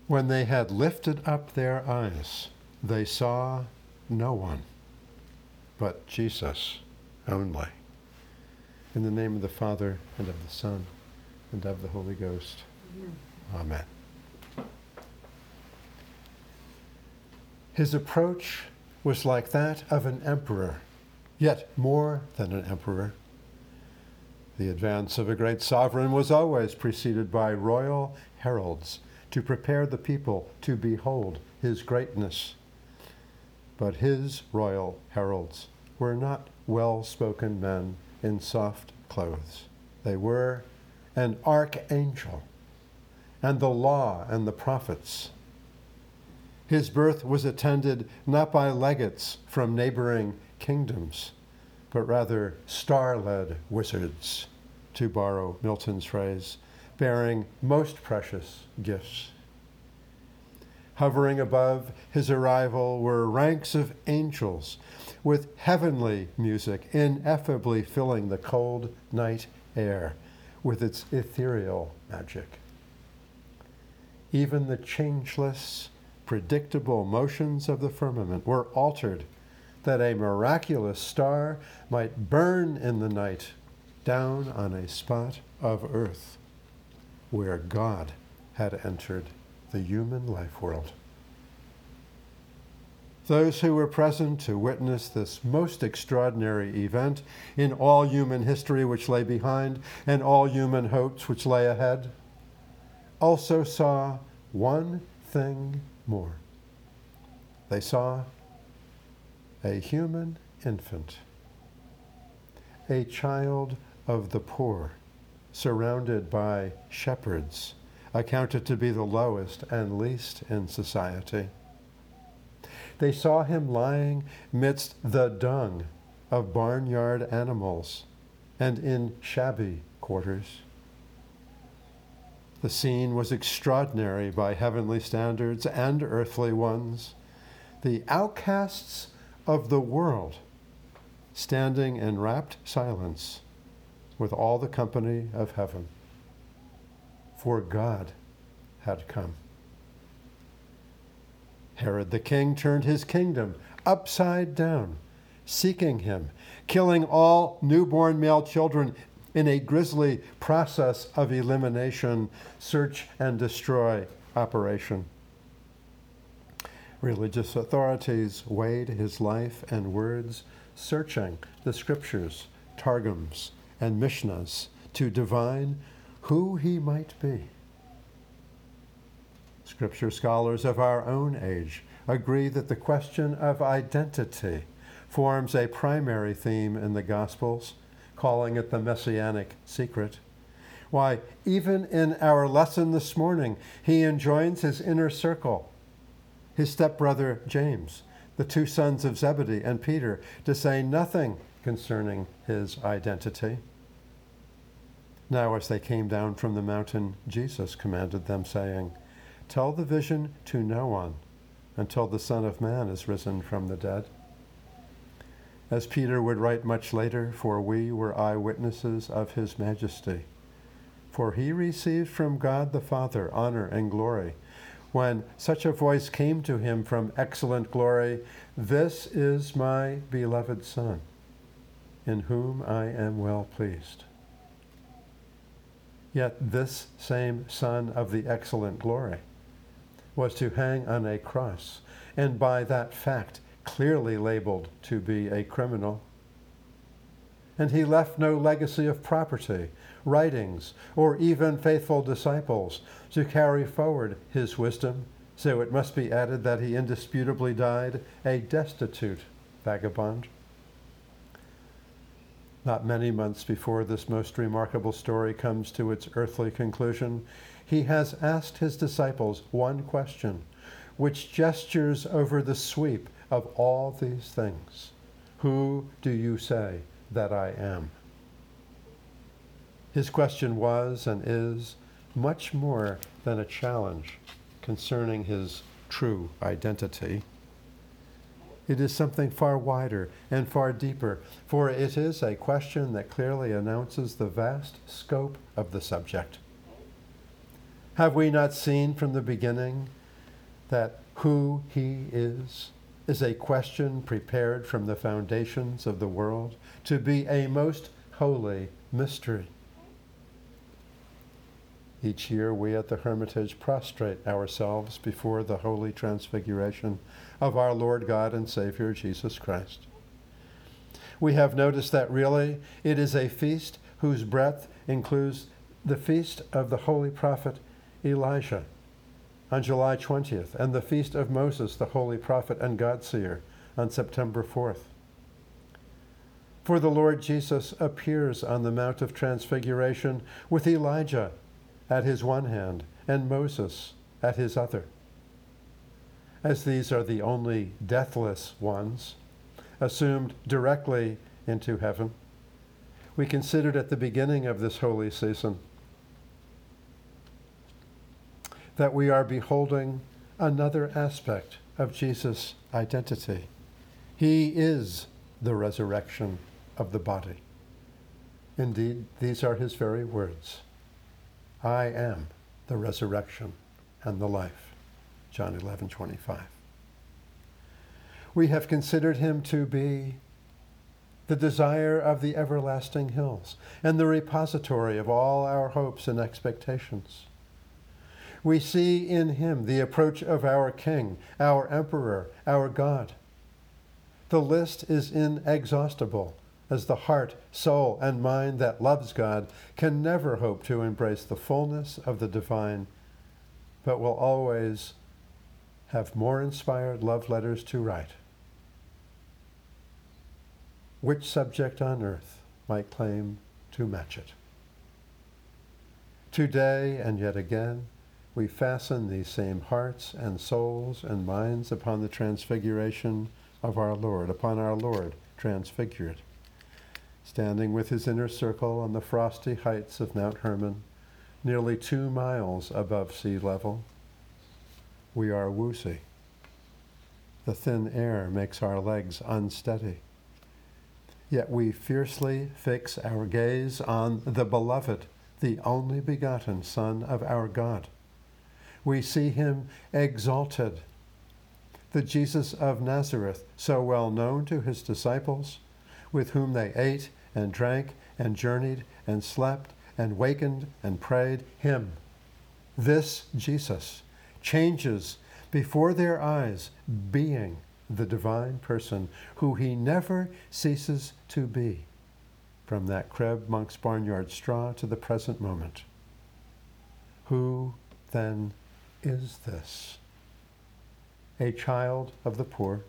When they had lifted up their eyes, they saw no one but Jesus only. In the name of the Father, and of the Son, and of the Holy Ghost. Amen. His approach was like that of an emperor, yet more than an emperor. The advance of a great sovereign was always preceded by royal heralds to prepare the people to behold his greatness. But his royal heralds were not well-spoken men in soft clothes. They were an archangel, and the law and the prophets. His birth was attended not by legates from neighboring kingdoms, but rather star-led wizards, to borrow Milton's phrase, bearing most precious gifts. Hovering above his arrival were ranks of angels with heavenly music ineffably filling the cold night air with its ethereal magic. Even the changeless, predictable motions of the firmament were altered that a miraculous star might burn in the night down on a spot of earth where God had entered the human life world. Those who were present to witness this most extraordinary event in all human history which lay behind and all human hopes which lay ahead also saw one thing more. They saw a human infant, a child of the poor, surrounded by shepherds, accounted to be the lowest and least in society. They saw him lying midst the dung of barnyard animals and in shabby quarters. The scene was extraordinary by heavenly standards and earthly ones. The outcasts of the world standing in rapt silence with all the company of heaven. For God had come. Herod the king turned his kingdom upside down, seeking him, killing all newborn male children in a grisly process of elimination, search and destroy operation. Religious authorities weighed his life and words, searching the scriptures, targums, and mishnahs to divine who he might be. Scripture scholars of our own age agree that the question of identity forms a primary theme in the Gospels, calling it the messianic secret. Why, even in our lesson this morning, he enjoins his inner circle, his stepbrother James, the two sons of Zebedee and Peter, to say nothing concerning his identity. Now, as they came down from the mountain, Jesus commanded them, saying, "Tell the vision to no one until the Son of Man is risen from the dead." As Peter would write much later, for we were eyewitnesses of his majesty. For he received from God the Father honor and glory, when such a voice came to him from excellent glory, "This is my beloved Son, in whom I am well pleased." Yet this same Son of the excellent glory was to hang on a cross, and by that fact clearly labeled to be a criminal. And he left no legacy of property, writings, or even faithful disciples to carry forward his wisdom, so it must be added that he indisputably died a destitute vagabond. Not many months before this most remarkable story comes to its earthly conclusion, he has asked his disciples one question, which gestures over the sweep of all these things. Who do you say that I am? His question was and is much more than a challenge concerning his true identity. It is something far wider and far deeper, for it is a question that clearly announces the vast scope of the subject. Have we not seen from the beginning that who he is a question prepared from the foundations of the world to be a most holy mystery. Each year we at the Hermitage prostrate ourselves before the holy transfiguration of our Lord God and Savior Jesus Christ. We have noticed that really it is a feast whose breadth includes the feast of the holy prophet Elijah on July 20th, and the feast of Moses, the holy prophet and God-seer, on September 4th. For the Lord Jesus appears on the Mount of Transfiguration with Elijah at his one hand and Moses at his other. As these are the only deathless ones assumed directly into heaven, we considered at the beginning of this holy season that we are beholding another aspect of Jesus' identity. He is the resurrection of the body. Indeed, these are his very words. I am the resurrection and the life. John 11:25. We have considered him to be the desire of the everlasting hills and the repository of all our hopes and expectations. We see in him the approach of our King, our Emperor, our God. The list is inexhaustible, as the heart, soul, and mind that loves God can never hope to embrace the fullness of the divine, but will always have more inspired love letters to write. Which subject on earth might claim to match it? Today and yet again, we fasten these same hearts and souls and minds upon the transfiguration of our Lord, upon our Lord transfigured. Standing with his inner circle on the frosty heights of Mount Hermon, nearly 2 miles above sea level, we are woozy. The thin air makes our legs unsteady. Yet we fiercely fix our gaze on the beloved, the only begotten Son of our God. We see him exalted, the Jesus of Nazareth, so well known to his disciples, with whom they ate and drank and journeyed and slept and wakened and prayed, him, this Jesus, changes before their eyes, being the divine person who he never ceases to be, from that crib monk's barnyard straw to the present moment. Who then is this? A child of the poor,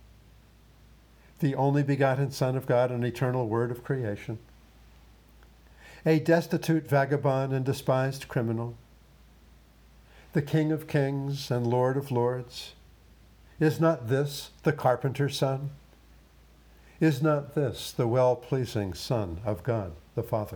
the only begotten Son of God and eternal Word of creation, a destitute vagabond and despised criminal, the King of kings and Lord of lords. Is not this the carpenter's son? Is not this the well-pleasing Son of God the Father?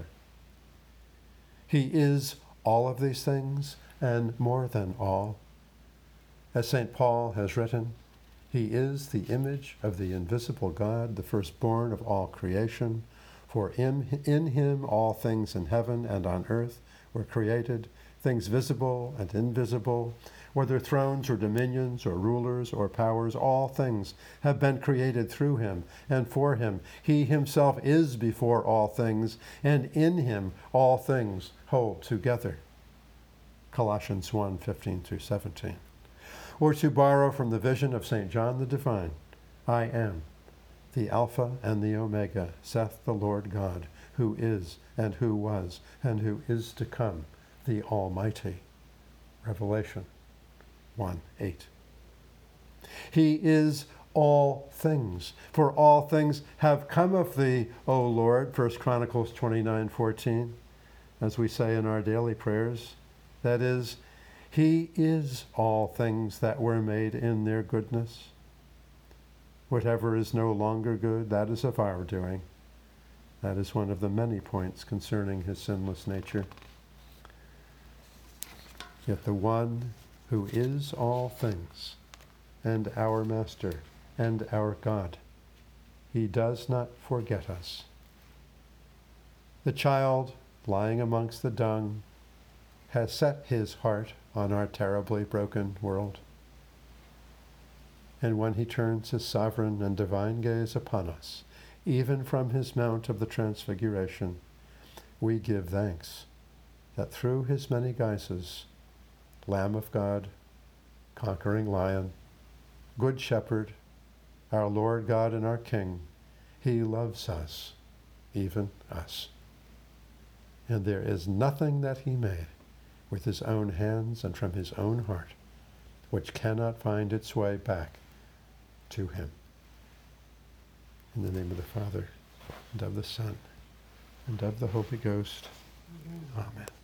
He is all of these things and more than all. As St. Paul has written, he is the image of the invisible God, the firstborn of all creation. For in him all things in heaven and on earth were created, things visible and invisible, whether thrones or dominions or rulers or powers, all things have been created through him and for him. He himself is before all things, and in him all things hold together. Colossians 1:15-17. Or to borrow from the vision of St. John the Divine, I am the Alpha and the Omega, saith the Lord God, who is and who was and who is to come, the Almighty. Revelation 1:8. He is all things, for all things have come of thee, O Lord, 1 Chronicles 29:14, as we say in our daily prayers. That is, he is all things that were made in their goodness. Whatever is no longer good, that is of our doing. That is one of the many points concerning his sinless nature. Yet the one who is all things, and our Master, and our God, he does not forget us. The child lying amongst the dung has set his heart on our terribly broken world. And when he turns his sovereign and divine gaze upon us, even from his mount of the transfiguration, we give thanks that through his many guises, Lamb of God, conquering Lion, Good Shepherd, our Lord God and our King, he loves us, even us. And there is nothing that he made with his own hands and from his own heart which cannot find its way back to him. In the name of the Father, and of the Son, and of the Holy Ghost. Amen.